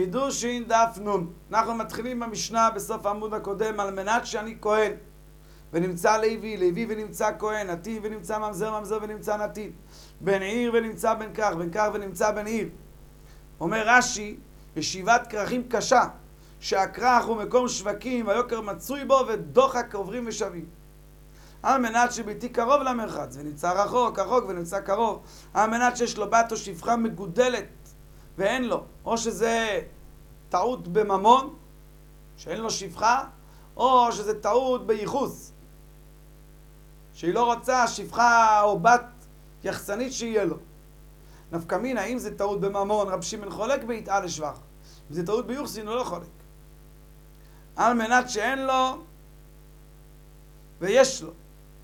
קידושין דף נון. אנחנו מתחילים במשנה בסוף העמוד הקודם, על מנת שאני כהן ונמצא לוי, לוי ונמצא כהן, נתין ונמצא ממזר, ממזר ונמצא נתין, בן עיר ונמצא בן כרך, בן כרך ונמצא בן עיר. אומר רש"י, ישיבת כרכים קשה, שהכרך הוא מקום שווקים והיוקר מצוי בו ודוחק עוברים ושבים. על מנת שביתי קרוב למרחץ ונמצא רחוק, רחוק ונמצא קרוב. על מנת שיש לו בת או שפחה מגודלת ואין לו, או שזה טעות בממון, שאין לו שפחה, או שזה טעות בייחוס, שהיא לא רוצה שפחה או בת יחסנית שיהיה לו. נפקא מינה, אם זה טעות בממון, רב שמעון חולק ביתאה לשבח. אם זה טעות ביוחסין, הוא לא חולק. על מנת שאין לו ויש לו.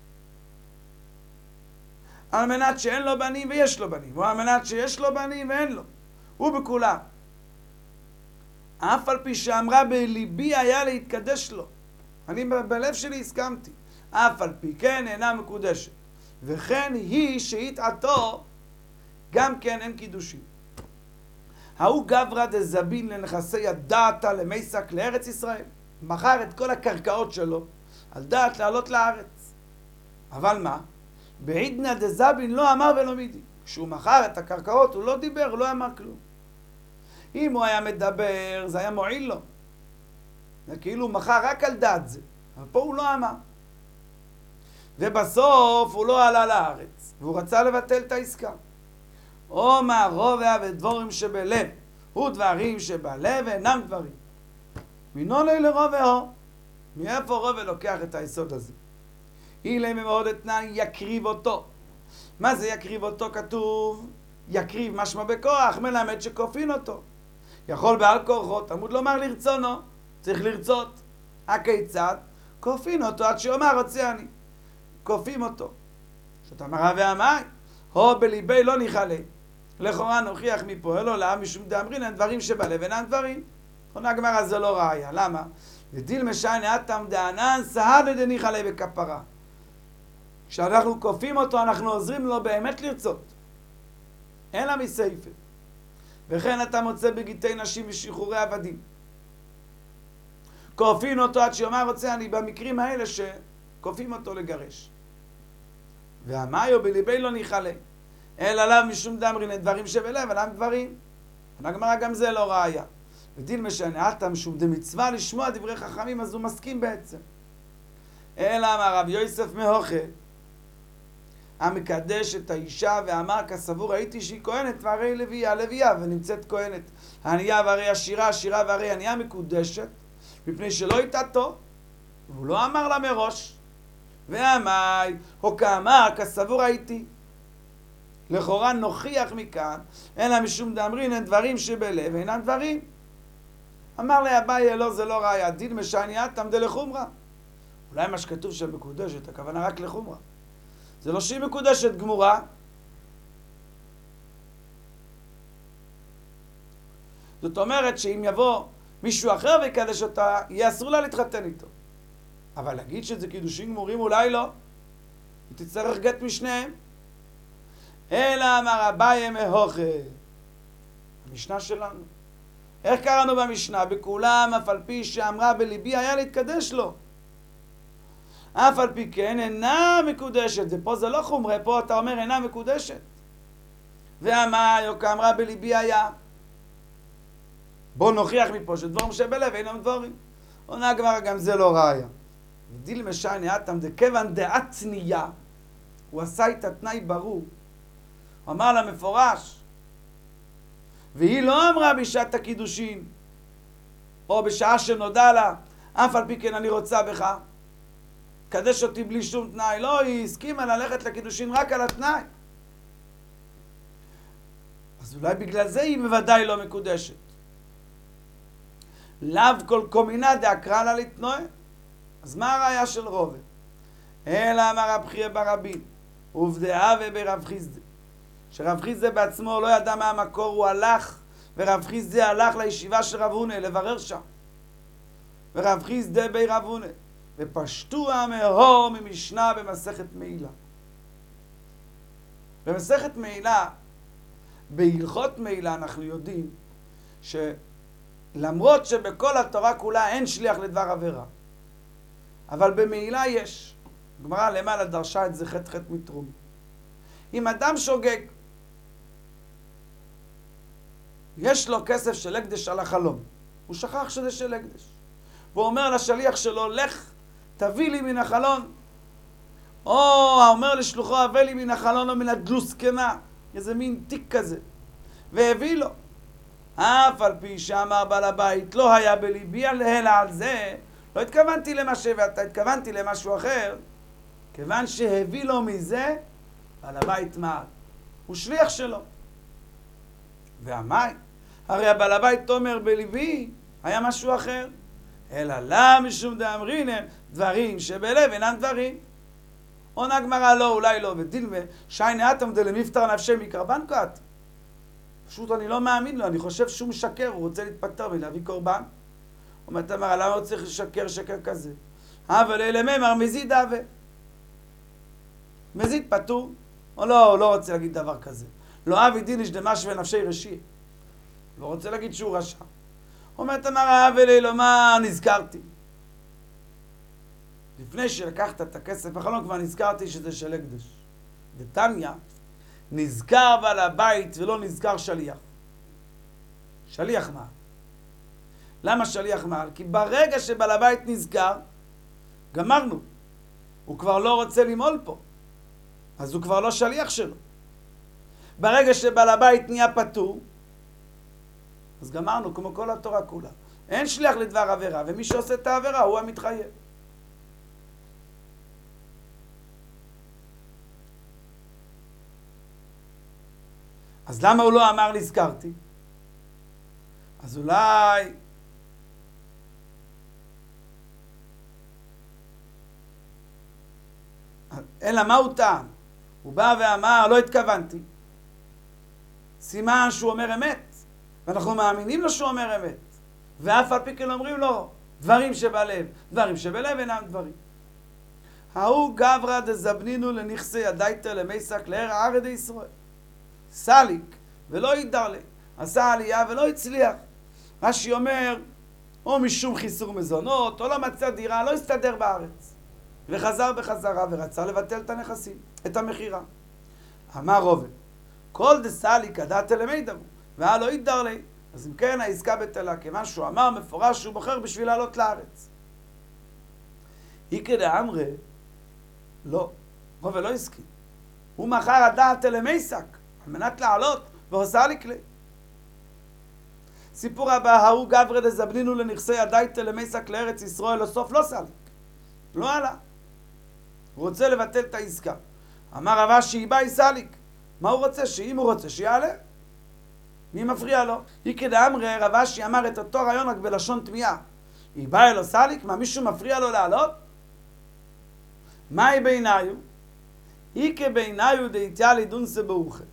על מנת שאין לו בנים ויש לו בנים. או על מנת שיש לו בנים ואין לו. הוא בכולם. אף על פי שאמרה בליבי היה להתקדש לו. אני בלב שלי הסכמתי. אף על פי כן אינה מקודשת. וכן היא שהתעתו גם כן אין קידושים. ההוא גברא דזבין לנכסי הדעתה למסק לארץ ישראל. מכר את כל הקרקעות שלו על דעת לעלות לארץ. אבל מה? בעידנא דזבין לא אמר ולא מידי. כשהוא מכר את הקרקעות הוא לא דיבר, הוא לא אמר כלום. אם הוא היה מדבר זה היה מועיל לו. כאילו הוא מכר רק על דעת זה. אבל פה הוא לא אמר. ובסוף הוא לא עלה לארץ. והוא רצה לבטל את העסקה. אומר רובע ודבורים שבלב. הוא דברים שבלב אינם דברים. מינו לי לרובע. מאיפה רובע לוקח את היסוד הזה? אילי ממאוד אתנן יקריב אותו. מה זה יקריב אותו? כתוב יקריב משמע בכוח, מלמד שכופין אותו. יכול בעל כורחו, תלמוד לומר לרצונו, צריך לרצות. הכיצד? כופין אותו עד שאומר רוצה אני. כופים אותו. שאתה מראה והמאי, הו בליבי לא ניחלה. לכאורה נוכיח מפה, אלו לעם משום דאמרין, הם דברים שבלב אינם דברים. עונה הגמרא זה לא ראיה, למה? ודיל משיינה אתם דענן סהד דניחלה בכפרה. כשאנחנו כופים אותו, אנחנו עוזרים לו באמת לרצות. אין לה מסייפה. וכן אתה מוצא בגיטי נשים ושחרורי עבדים. כופין אותו עד שיאמר רוצה אני, במקרים האלה שכופים אותו לגרש. והמאיו בליבי לא ניחלה. אל עליו משום דאמרין, דברים שבלב, עליו דברים. הגמרא גם זה לא ראיה. ודיל משנה אתם שום דמצווה לשמוע דברי חכמים, אז הוא מסכים בעצם. אלא אמר רב יוסף מהוכה, המקדש את האישה ואמר כסבור הייתי שהיא כהנת והרי לוויה, לוויה ונמצאת כהנת. הענייה והרי עשירה, עשירה והרי ענייה מקודשת, מפני שלא התעתו, והוא לא אמר לה מראש. ואמי, או כאמר כסבור הייתי. לכאורה נוכיח מכאן, אלא משום דאמרין הם דברים שבלב אינם דברים. אמר לי אביי, לא זה לא ראיה, דין משני אתם דלחומרה. אולי מה שכתוב שם מקודשת, הכוונה רק לחומרה. זה לא שהיא מקודשת גמורה. זאת אומרת שאם יבוא מישהו אחר ויקדש אותה, יהיה אסור לה להתחתן איתו. אבל להגיד שזה קידושים גמורים אולי לא. היא תצטרך גט משניהם. אלא אמר אביי מהוכה. המשנה שלנו. איך קראנו במשנה? בכולם אף על פי שאמרה בליבי היה להתקדש לו. אף על פי כן אינה מקודשת. פה זה לא חומרה, פה אתה אומר אינה מקודשת. ואמר יוקה אמרה בליבי היה. בוא נוכיח מפה שדברים שבלב אינם דברים. עונה הגמרא גם זה לא ראיה. ודיל משיינה אתם דכיוון דעצניה. הוא עשה את התנאי ברור. הוא אמר לה מפורש. והיא לא אמרה בשעת הקידושין, או בשעה שנודע לה, אף על פי כן אני רוצה בך, קדש אותי בלי שום תנאי. לא, היא הסכימה ללכת לקידושין רק על התנאי. אז אולי בגלל זה היא בוודאי לא מקודשת. לאו כל קומינה דאקרא לה לתנועה. אז מה הראיה של רובה? אלא אמר רב חייא ברבין, ובדעה וברב חיסדא. שרב חיסדא בעצמו לא ידע מה המקור, הוא הלך, ורב חיסדא הלך לישיבה של רב הונא לברר שם. ורב חיסדא בי רב הונא, ופשטו המאור ממשנה במסכת מעילה. במסכת מעילה, בהלכות מעילה אנחנו יודעים למרות שבכל התורה כולה אין שליח לדבר עבירה. אבל במעילה יש. גמרא למעלה דרשה את זה חטא מתרומי. אם אדם שוגג, יש לו כסף של הקדש על החלום. הוא שכח שזה של הקדש. והוא אומר לשליח שלו, לך תביא לי מן החלון. או אומר לשלוחו, הביא לי מן החלון או מן הדלוסקנה. איזה מין תיק כזה. והביא לו. אף על פי שאמר בעל הבית, לא היה בליבי אלא על זה, לא התכוונתי למה שהבאת, התכוונתי למשהו אחר. כיוון שהביא לו מזה, בעל הבית מעל. הוא שליח שלו. והמי, הרי הבעל הבית אומר בליבי, היה משהו אחר. אלא לה משום דאמרינם, דברים שבלב אינם דברים. עונה גמרא לא, אולי לא, ודילמה, שיינה אתם דלמפטר נפשי מקרבן קט. פשוט אני לא מאמין לו, אני חושב שהוא משקר, הוא רוצה להתפטר ולהביא קורבן. אומרת אמרה, למה הוא צריך לשקר שקר כזה? אבל אלה ממר מזיד אבה. מזיד פטור? או לא, הוא לא רוצה להגיד דבר כזה. לא אבי דיניש דמש ונפשי רשי. לא רוצה להגיד שהוא רשע. אומרת אמרה, אבל אלו מה נזכרתי. לפני שלקחת את הכסף בחלום כבר נזכרתי שזה של הקדש. דתניא, נזכר בעל הבית ולא נזכר שליח. שליח מעל. למה שליח מעל? כי ברגע שבעל הבית נזכר, גמרנו. הוא כבר לא רוצה למעול פה. אז הוא כבר לא שליח שלו. ברגע שבעל הבית נהיה פטור, אז גמרנו כמו כל התורה כולה. אין שליח לדבר עבירה, ומי שעושה את העבירה הוא המתחייב. אז למה הוא לא אמר נזכרתי? אז אולי אלא מה הוא טעם? הוא בא ואמר לא התכוונתי. סימן שהוא אומר אמת, ואנחנו מאמינים לו שהוא אומר אמת, ואף על פי כן אומרים לו דברים שבלב, דברים שבלב אינם דברים. ההוא גברא דזבנינו לנכסי ידייתא למסק לער ערד ישראל. סליק ולא ידרלה, עשה עלייה ולא הצליח. רש"י אומר, או משום חיסור מזונות, או לא מצא דירה, לא הסתדר בארץ. וחזר בחזרה ורצה לבטל את הנכסים, את המחירה. אמר רובה, כל דסליק הדעת למי דמו, והלא ידרלה. אז אם כן העסקה בטלה, כיוון שהוא אמר מפורש שהוא בוחר בשביל לעלות לארץ. היא כדאמרי, לא, רובה לא הסכים. הוא מכר הדעת למסק, על מנת לעלות, ועושה לי כלי. סיפור הבא, ההוא גברא דזבנינו לנכסי ידייתא למסק לארץ ישראל, לסוף לא סליק. לא עלה. הוא רוצה לבטל את העסקה. אמר רבא שיבאי סליק. מה הוא רוצה? שאם הוא רוצה שיעלה. מי מפריע לו? היא כדאמרי רבא שאמר את אותו רעיון רק בלשון תמיהה. יבאי אלו סליק? מה מישהו מפריע לו לעלות? מהי בעיניו? היא כבעיניו דאיתיה לידונסה באוכל.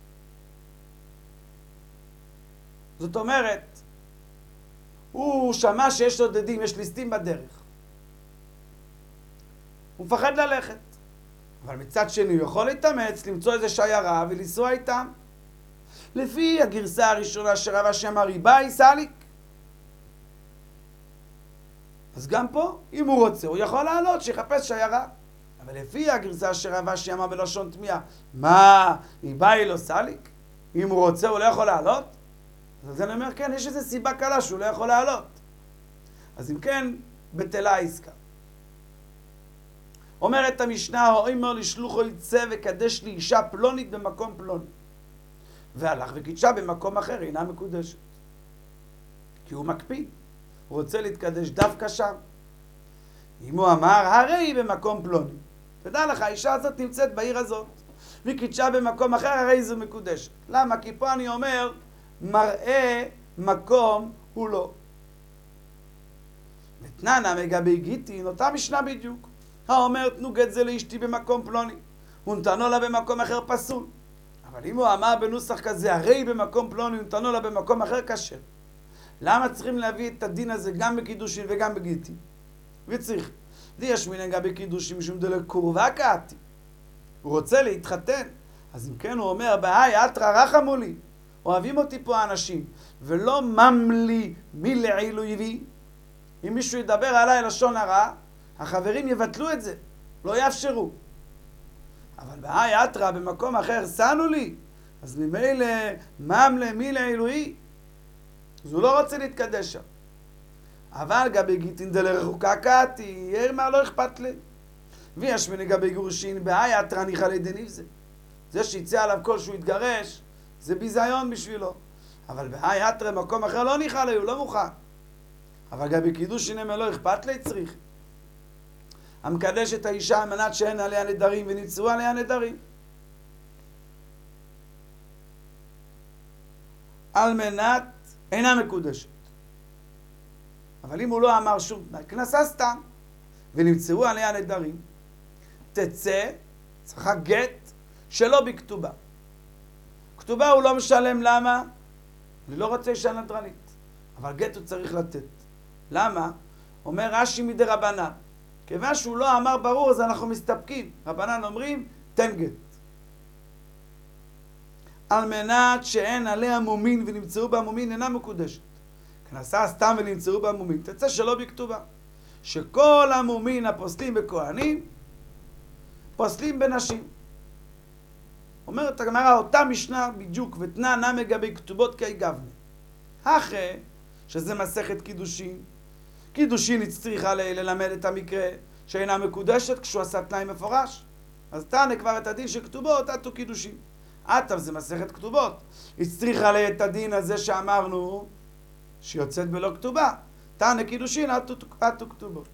זאת אומרת, הוא שמע שיש לו דדים, יש ליסטים בדרך. הוא מפחד ללכת. אבל מצד שני הוא יכול להתאמץ, למצוא איזה שיירה ולנסוע איתם. לפי הגרסה הראשונה שרבא שאמר יבאי סליק. אז גם פה, אם הוא רוצה, הוא יכול לעלות, שיחפש שיירה. אבל לפי הגרסה שרבא שאמר בלשון תמיהה, מה, יבאי לא סליק? אם הוא רוצה, הוא לא יכול לעלות? אז אני אומר, כן, יש איזו סיבה קלה שהוא לא יכול לעלות. אז אם כן, בטלה העסקה. אומרת המשנה, האומר לשלוחו יצא וקדש לי אישה פלונית במקום פלוני. והלך וקידשה במקום אחר, אינה מקודשת. כי הוא מקפיד. הוא רוצה להתקדש דווקא שם. אם הוא אמר, הרי היא במקום פלוני. תדע לך, האישה הזאת נמצאת בעיר הזאת. והיא קידשה במקום אחר, הרי זו מקודשת. למה? כי פה אני אומר, מראה מקום הוא לא. ותננה מגבי גיטין, אותה משנה בדיוק. האומר, תנו גט זה לאשתי במקום פלוני. הוא נתנו לה במקום אחר פסול. אבל אם הוא אמר בנוסח כזה, הרי במקום פלוני, הוא נתנו לה במקום אחר קשה. למה צריכים להביא את הדין הזה גם בקידושין וגם בגיטין? וצריך. יש מנהגה בקידושין משום דלקורבה קעתי. הוא רוצה להתחתן. אז אם כן הוא אומר, בהי אתרא רחמו לי. אוהבים אותי פה האנשים, ולא ממלי מי לעילו יביא. אם מישהו ידבר עליי לשון הרע, החברים יבטלו את זה, לא יאפשרו. אבל בהאי אתרא במקום אחר שנו לי, אז ממילא ממלי מי לעילוי, אז הוא לא רוצה להתקדש שם. אבל גבי גיטין דלרחוקה קאתי, ירמה לא אכפת לי. ויש מנגבי גירושין בהאי אתרא ניחא לידי נבזה. זה שיצא עליו כל שהוא יתגרש, זה ביזיון בשבילו. אבל בהאי אתרא מקום אחר לא ניחא לי, הוא לא מוכן. אבל גבי קידושין הם לא אכפת לי צריך. המקדש את האישה על מנת שאין עליה נדרים ונמצאו עליה נדרים. על מנת אינה מקודשת. אבל אם הוא לא אמר שום תנאי, כנסה סתם, ונמצאו עליה נדרים, תצא, צריכה גט, שלא בכתובה. כתובה הוא לא משלם, למה? אני לא רוצה אישה נדרנית, אבל גט הוא צריך לתת. למה? אומר רש"י מדי רבנן, כיוון שהוא לא אמר ברור, אז אנחנו מסתפקים. רבנן אומרים, תן גט. על מנת שאין עליה מומין ונמצאו בה מומין, אינה מקודשת. כנסה סתם ונמצאו בה מומין, תצא שלא בכתובה. שכל המומין הפוסלים בכהנים, פוסלים בנשים. אומרת הגמרא, אותה משנה בדיוק, ותנא נמי גבי כתובות כאי גבנה. אחרי שזה מסכת קידושין, קידושין הצריכה ללמד את המקרה שאינה מקודשת כשהוא עשה תנאי מפורש. אז תענה כבר את הדין של כתובות, עטו קידושין. עטו זה מסכת כתובות. הצריכה לה את הדין הזה שאמרנו שיוצאת בלא כתובה. תענה קידושין, עטו כתובות.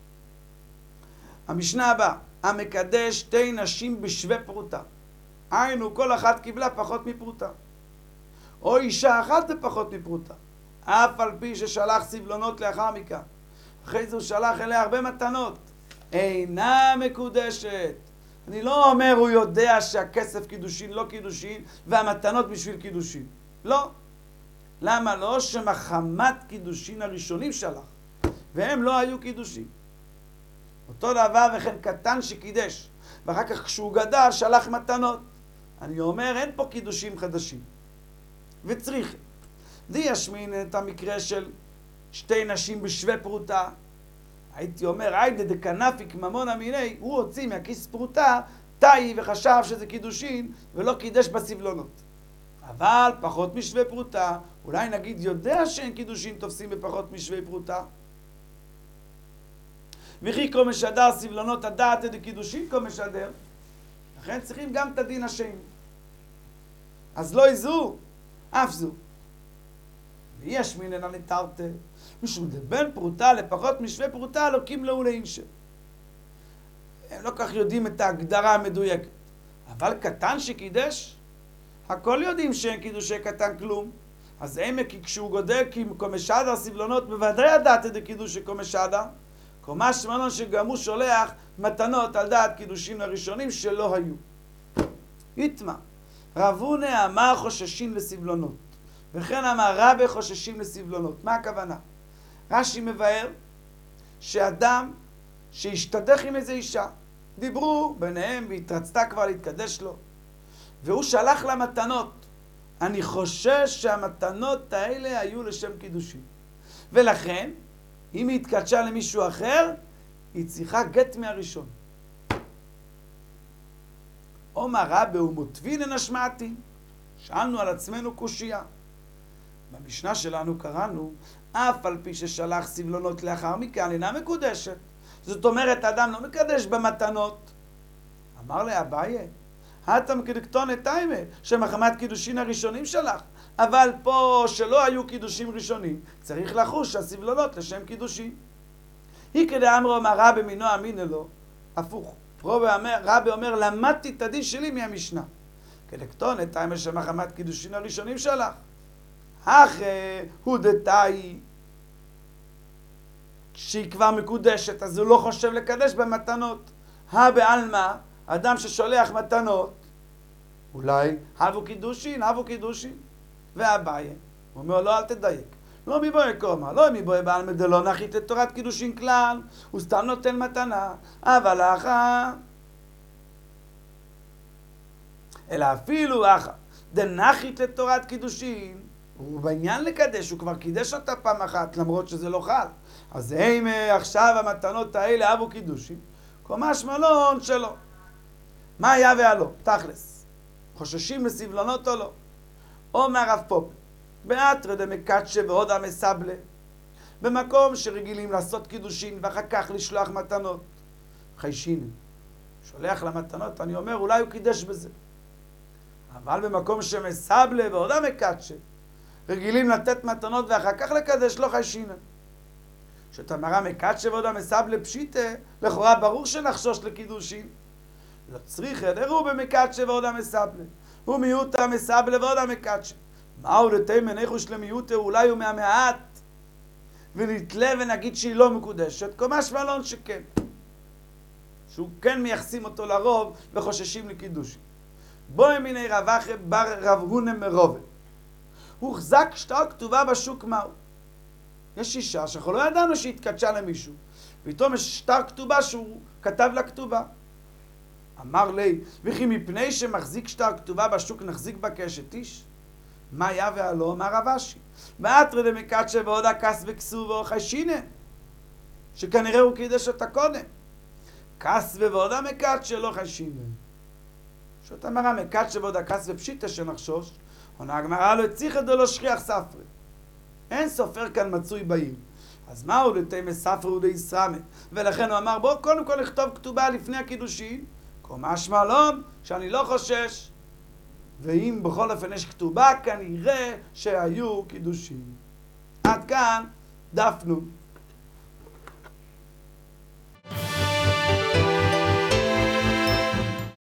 המשנה הבאה, המקדש שתי נשים בשווה פרוטה. היינו, כל אחת קיבלה פחות מפרוטה. או אישה אחת בפחות מפרוטה. אף על פי ששלח סבלונות לאחר מכן. אחרי זה הוא שלח אליה הרבה מתנות. אינה מקודשת. אני לא אומר הוא יודע שהכסף קידושין לא קידושין והמתנות בשביל קידושין. לא. למה לא? שמחמת קידושין הראשונים שלח. והם לא היו קידושין. אותו דבר וכן קטן שקידש. ואחר כך כשהוא גדל שלח מתנות. אני אומר אין פה קידושים חדשים. וצריך. די ישמין את המקרה של שתי נשים בשווה פרוטה. הייתי אומר, היידה דקנפיק ממון המיני, הוא הוציא מהכיס פרוטה, תאי וחשב שזה קידושין, ולא קידש בסבלונות. אבל פחות משווה פרוטה, אולי נגיד יודע שאין קידושין תופסים בפחות משווה פרוטה. וכי כה משדר סבלונות הדעת דקידושין כה משדר. לכן צריכים גם את הדין השני. אז לא יזו, אף זו. ויש מיננה נתרתה, משום דבין פרוטה לפחות משווה פרוטה לוקים לו ולאינשה. הם לא כך יודעים את ההגדרה המדויקת. אבל קטן שקידש, הכל יודעים שאין קידושי קטן כלום. אז עמק כשהוא גודל כי קומשדר סבלונות בוודאי הדעת דקידושי קומשדר, קומה שמנו שגם הוא שולח מתנות על דעת קידושים הראשונים שלא היו. יתמה, רבונה אמר חוששים לסבלונות. וכן אמר רבי חוששים לסבלונות. מה הכוונה? רש"י מבאר שאדם שהשתדך עם איזה אישה, דיברו ביניהם והתרצתה כבר להתקדש לו, והוא שלח לה מתנות. אני חושש שהמתנות האלה היו לשם קידושים. ולכן, אם היא התקדשה למישהו אחר, היא צריכה גט מהראשון. אומר רבי ומוטבינן השמעתי, שאלנו על עצמנו קושייה. במשנה שלנו קראנו, אף על פי ששלח סבלונות לאחר מכן, אינה מקודשת. זאת אומרת, האדם לא מקדש במתנות. אמר לאביי, הטם כדקטון את טיימה, שמחמת קידושין הראשונים שלח. אבל פה שלא היו קידושים ראשונים, צריך לחוש הסבלונות לשם קידושין. היא כדאמרו אמר רבי מינו אמינא לו, הפוך. רבי אומר, למדתי את הדין שלי מהמשנה. כדקטון את טיימה שמחמת קידושין הראשונים שלח. אחרי הוא דתאי, שהיא כבר מקודשת, אז הוא לא חושב לקדש במתנות. בעלמא, אדם ששולח מתנות, אולי הבו קידושין. ואביי, הוא אומר לא, אל תדייק. לא מבואי קומה, לא מבואי בעלמא דלא נחית לתורת קידושין כלל, הוא סתם נותן מתנה, אבל אחא, אלא אפילו אחא, דנחית לתורת קידושין, הוא בעניין לקדש, הוא כבר קידש אותה פעם אחת, למרות שזה לא חל. אז אם עכשיו המתנות האלה אבו קידושין, קומש מלון שלו. מה היה והלא? תכלס. חוששים לסבלונות או לא? אומר הרב פופ, באתרא דמקדשא ועודא מסבלא, במקום שרגילים לעשות קידושין ואחר כך לשלוח מתנות, חיישין, שולח למתנות, אני אומר, אולי הוא קידש בזה. אבל במקום שמסבלא ועודא מקדשא, רגילים לתת מתנות ואחר כך לקדש, לא חיישין. שתמרה מקדשא ועודא מסבלא פשיטא, לכאורה ברור שנחשוש לקידושין. לא צריך, דרו במקדשא ועודא מסבלא. הוא מיעוטא מסבלא ועודא מקדשא. מהו לתימן ניחוש למיעוטא, אולי הוא מהמעט, ונתלה ונגיד שהיא לא מקודשת, קומש מלון שכן. שהוא כן מייחסים אותו לרוב וחוששים לקידושין. בואי מיני רב אחי בר רב הונא מרובה. הוחזק שטר כתובה בשוק מהו. יש אישה שאנחנו לא ידענו שהיא התקדשה למישהו, פתאום יש שטר כתובה שהוא כתב לה כתובה. אמר לי, וכי מפני שמחזיק שטר כתובה בשוק נחזיק בה כאשת איש? מה היה והלא? אמר רב אשי. באתרא דמקדשא ועודא כס וכסובו חיישינא, שכנראה הוא קידש אותה קודם. כס ועודא מקדשא לא חיישינא. שאת אמרה מקדשא ועודא כס ופשיטא שנחשוש, עונה הגמרא לא צריכא דלא שכיח ספרא. אין סופר כאן מצוי בעיר. אז מהו לתימא ספרא ודאיסרמא? ולכן הוא אמר, בוא קודם כל לכתוב כתובה לפני הקידושין, קומש מלון, שאני לא חושש. ואם בכל אופן יש כתובה, כנראה שהיו קידושין. עד כאן דפנו.